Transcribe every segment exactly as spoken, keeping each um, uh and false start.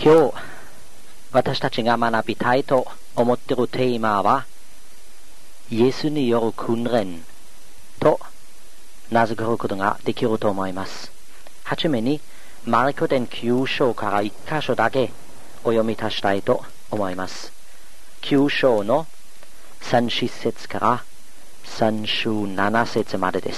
今日私たちが学びたいと思っているテーマはイエスによる訓練と名付けることができると思います。はじめにマルコ伝きゅう章からいっ箇所だけお読み足したいと思います。きゅう章のさんじゅっ節からさんじゅうなな節までです。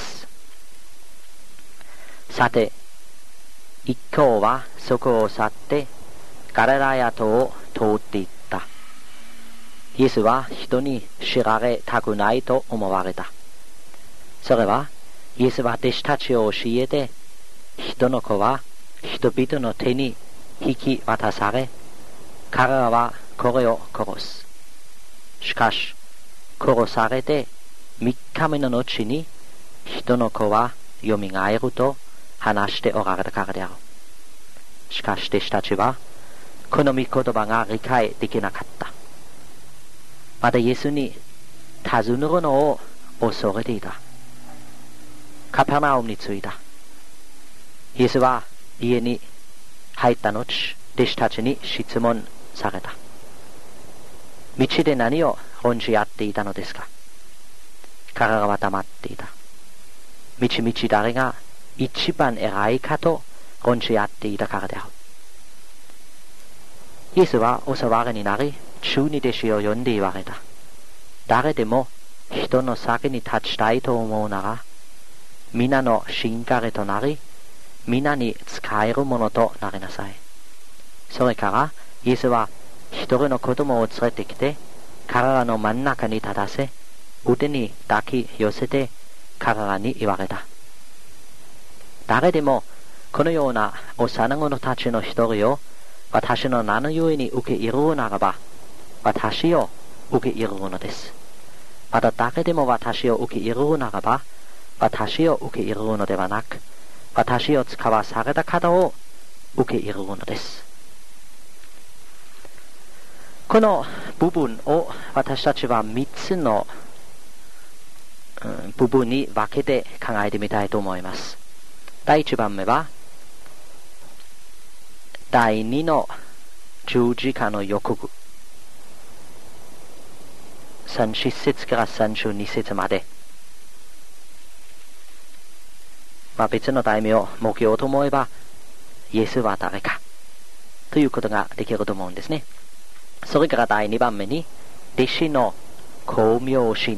さて、一行はそこを去ってガリラヤ島を通っていった。イエスは人に知られたくないと思われた。それはイエスは弟子たちを教えて、人の子は人々の手に引き渡され、彼らはこれを殺す。しかし殺されて三日目の後に人の子はよみがえると話しておられたからである。しかし弟子たちはこの御言葉が理解できなかった。またイエスに尋ねるのを恐れていた。カペルナウムに着いた。イエスは家に入った後、弟子たちに質問された。道で何を論じ合っていたのですか？彼らは黙っていた。みちみち誰が一番偉いかと論じ合っていたからである。イエスはお騒ぎになり、十二弟子を呼んで言われた。誰でも人の先に立ちたいと思うなら、皆のしんかれとなり、皆に仕えるものとなりなさい。それからイエスは一人の子供を連れてきて、彼らの真ん中に立たせ、腕に抱き寄せて彼らに言われた。誰でもこのような幼子たちの一人を私の名のゆえに受け入れるならば、私を受け入れるのです。また誰でも私を受け入れるならば、私を受け入れるのではなく、私を使わされた方を受け入れるのです。この部分を私たちは三つの、うん、部分に分けて考えてみたいと思います。第一番目は、第二の十字架の予告。さんじゅっ節からさんじゅうに節まで。まあ、別の題名を設けようと思えば、イエスは誰かということができると思うんですね。それから第二番目に、弟子の功名心。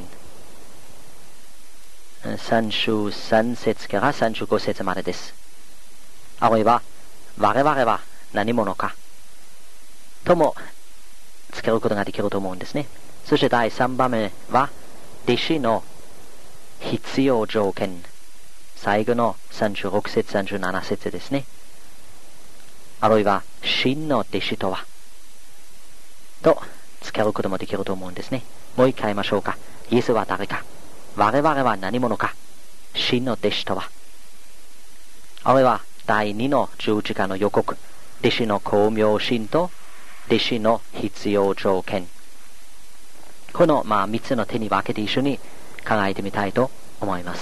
さんじゅうさん節からさんじゅうご節までです。あるいは、我々は何者かともつけることができると思うんですね。そして第三番目は、弟子の必要条件。最後のさんじゅうろく節、さんじゅうなな節ですね。あるいは、真の弟子とはとつけることもできると思うんですね。もう一回言いましょうか。イエスは誰か、我々は何者か、真の弟子とは。あるいは第二の十字架の予告、弟子の功名心と弟子の必要条件。このまあ三つの手に分けて一緒に考えてみたいと思います。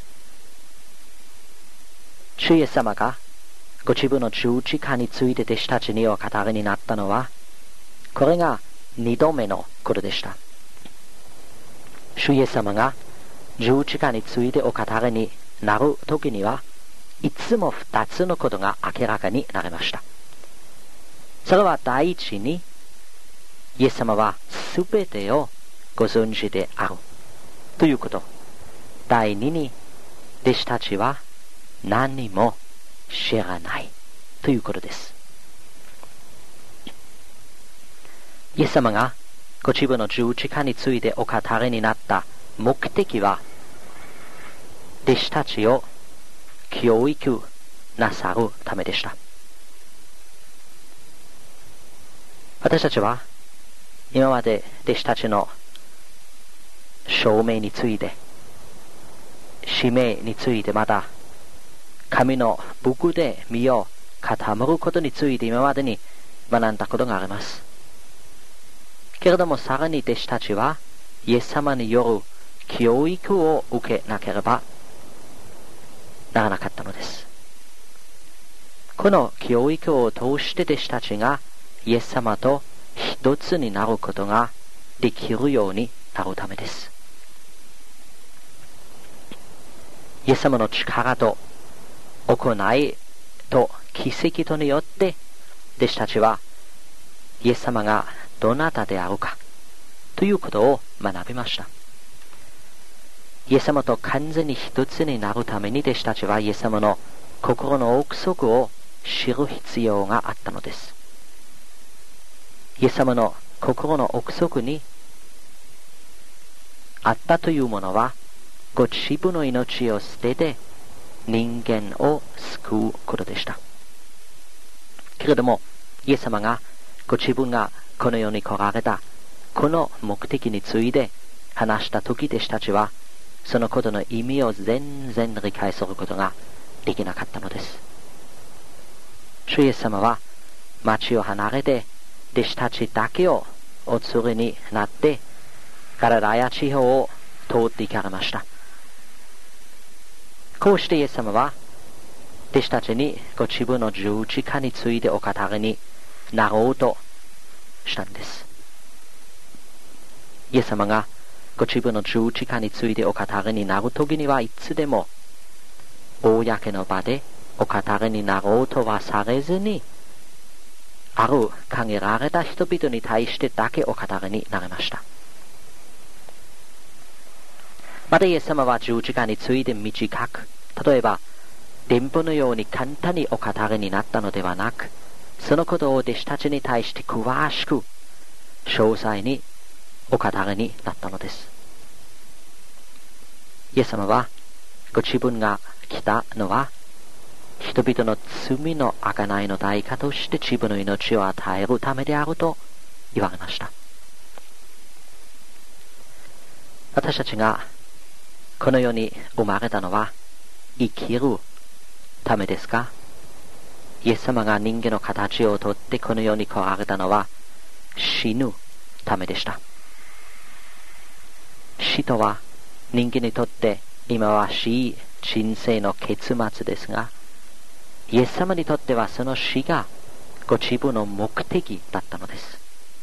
主イエス様がご自分の十字架について弟子たちにお語りになったのは、これが二度目のことでした。主イエス様が十字架についてお語りになるときには、いつも二つのことが明らかになりました。それは第一に、イエス様はすべてをご存知であるということ。第二に、弟子たちは何も知らないということです。イエス様がご自分の十字架についてお語りになった目的は、弟子たちを教育なさるためでした。私たちは今まで弟子たちの証明について、使命について、また神の僕で身を固めることについて今までに学んだことがあります。けれどもさらに弟子たちはイエス様による教育を受けなければならなかったのです。 この教育を通して弟子たちがイエス様と一つになることができるようになるためです。イエス様の力と行いと奇跡とによって弟子たちはイエス様がどなたであるかということを学びました。イエス様と完全に一つになるために弟子たちはイエス様の心の奥底を知る必要があったのです。イエス様の心の奥底にあったというものは、ご自分の命を捨てて人間を救うことでした。けれども、イエス様がご自分がこの世に来られたこの目的について話したとき、弟子たちはそのことの意味を全然理解することができなかったのです。主イエス様は町を離れて弟子たちだけをお連れになってガリラヤ地方を通って行かれました。こうしてイエス様は弟子たちにご自分の十字架についてお語りになろうとしたんです。イエス様がご自分の十字架についてお語りになるときにはいつでも公の場でお語りになろうとはされずに、ある限られた人々に対してだけお語りになりました。またイエス様は十字架について短く、例えば電報のように簡単にお語りになったのではなく、そのことを弟子たちに対して詳しく詳細にお語りになったのです。イエス様はご自分が来たのは人々の罪の贖いの代価として自分の命を与えるためであると言われました。私たちがこの世に生まれたのは生きるためですか？イエス様が人間の形をとってこの世に来られたのは死ぬためでした。死とは人間にとって忌まわしい人生の結末ですが、イエス様にとってはその死がご自分の目的だったのです。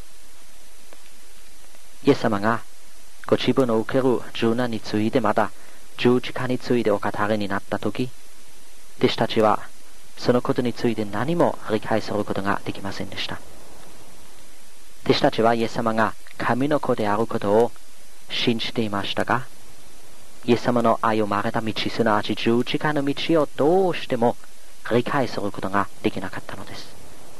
イエス様がご自分の受ける受難について、また十字架についてお語りになったとき、弟子たちはそのことについて何も理解することができませんでした。弟子たちはイエス様が神の子であることを信じていましたが、イエス様の歩まれた道、すなわち十字架の道をどうしても理解することができなかったのです。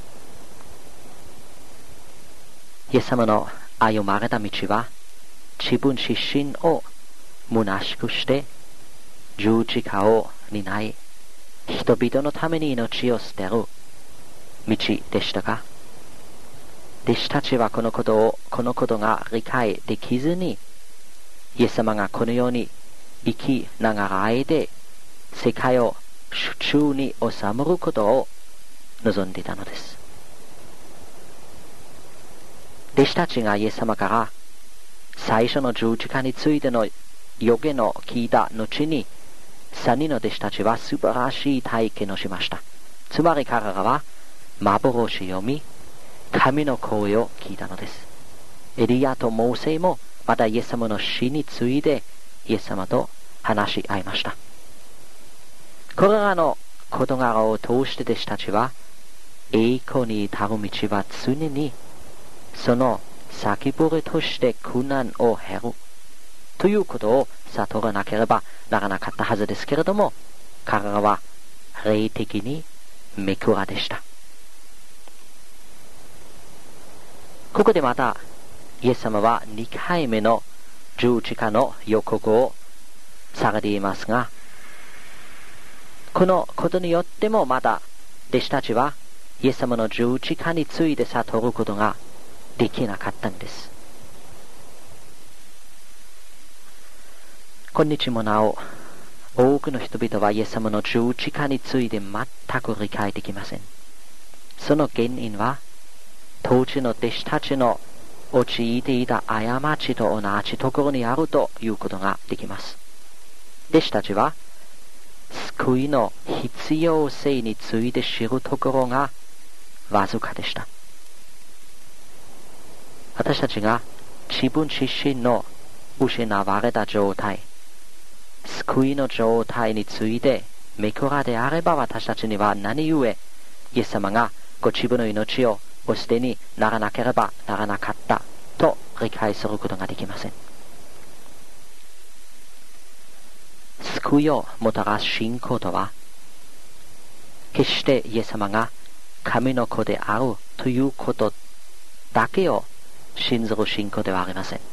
イエス様の歩まれた道は、自分自身を虚しくして十字架を担い、人々のために命を捨てる道でしたが、弟子たちはこのことを、このことが理解できずに、イエス様がこの世に生きながらえで世界を手中に収めることを望んでいたのです。弟子たちがイエス様から最初の十字架についての予言を聞いた後に、三人の弟子たちは素晴らしい体験をしました。つまり彼らは幻を読み、神の声を聞いたのです。エリアとモーセもまたイエス様の死についてイエス様と話し合いました。これらの事柄を通して弟子たちは、栄光に至る道は常にその先触れとして苦難を経るということを悟らなければならなかったはずですけれども、彼らは霊的にめくらでした。ここでまたイエス様はにかいめの十字架の予告をされていますが、このことによってもまた弟子たちはイエス様の十字架について悟ることができなかったんです。今日もなお多くの人々はイエス様の十字架について全く理解できません。その原因は当時の弟子たちの陥っていた過ちと同じところにあるということができます。弟子たちは救いの必要性について知るところがわずかでした。私たちが自分自身の失われた状態、救いの状態について目くらであれば、私たちには何故イエス様がご自分の命をお捨てにならなければならなかったと理解することができません。救いをもたらす信仰とは、決してイエス様が神の子であるということだけを信ずる信仰ではありません。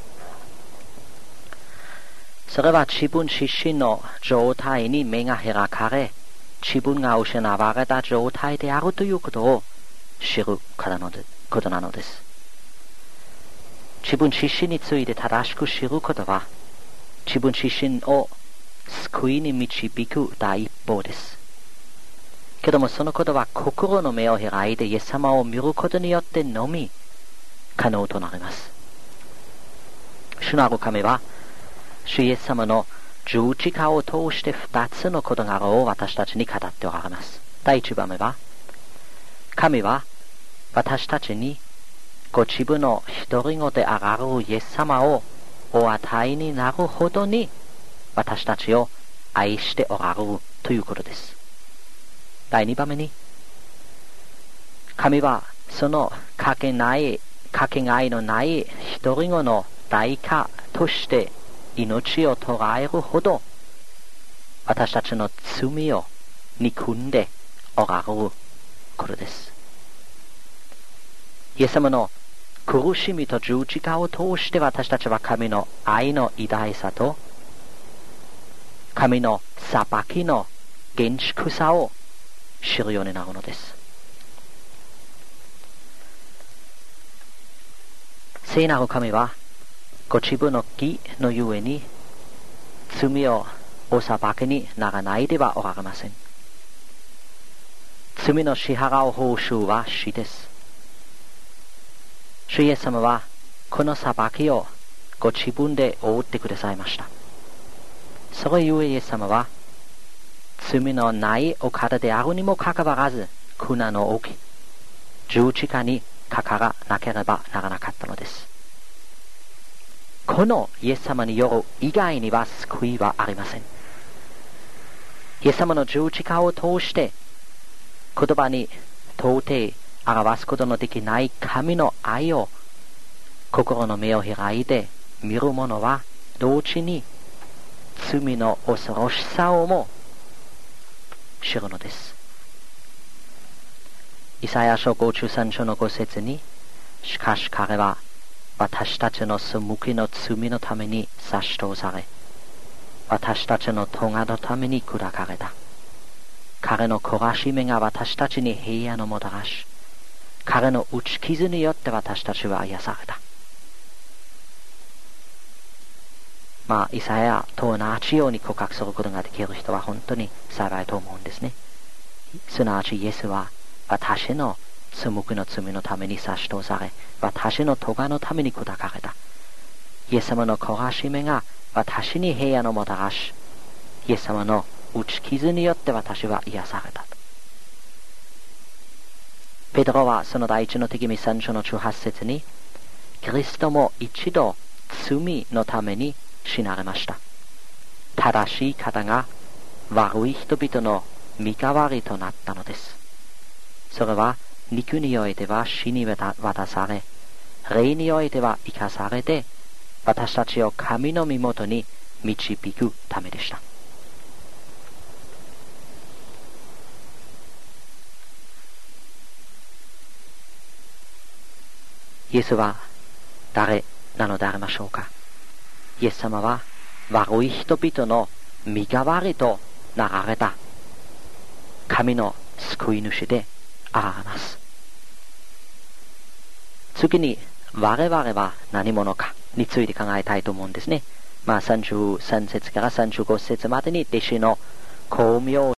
それは自分自身の状態に目が開かれ、自分が失われた状態であるということを知ることなのです。自分自身について正しく知ることは、自分自身を救いに導く第一歩です。けどもそのことは心の目を開いてイエス様を見ることによってのみ可能となります。主なる神は、主イエス様の十字架を通して二つの事柄を私たちに語っておられます。第一番目は、神は私たちにご自分の独り子であられるイエス様をお与えになるほどに私たちを愛しておられるということです。第二番目に、神はそのかけない、かけがえのない独り子の代価として命を捉えるほど私たちの罪を憎んでおられることです。イエス様の苦しみと十字架を通して私たちは神の愛の偉大さと神の裁きの厳粛さを知るようになるのです。聖なる神はご自分の義のゆえに罪をお裁きにならないではおられません。罪の支払う報酬は死です。主イエス様はこの裁きをご自分で負ってくださいました。それゆえイエス様は罪のないお方であるにもかかわらず苦難を起き十字架にかからなければならなかったのです。このイエス様による以外には救いはありません。イエス様の十字架を通して言葉に到底表すことのできない神の愛を心の目を開いて見る者は同時に罪の恐ろしさをも知るのです。イサヤ書ごじゅうさん章のご節に、しかし彼は私たちの背きの罪のために差し通され、私たちの咎のために砕かれた。彼の懲らしめが私たちに平安をもたらし、彼の打ち傷によって私たちは癒された。まあ、イサヤと同じように告白することができる人は本当に幸いと思うんですね。すなわちイエスは私の背きの罪のために差し通され、私の咎のために砕かれた。イエス様の懲らしめが私に平安をもたらし、イエス様の打ち傷によって私は癒された。ペテロはその第一の手紙さん章のじゅうはち節に、キリストも一度罪のために死なれました。正しい方が悪い人々の身代わりとなったのです。それは肉においては死に渡され、霊においては生かされて、私たちを神の身元に導くためでした。イエスは誰なのでありましょうか。イエス様は悪い人々の身代わりとなられた神の救い主であられます。次に我々は何者かについて考えたいと思うんですね。まあさんじゅうさん節からさんじゅうご節までに弟子の巧妙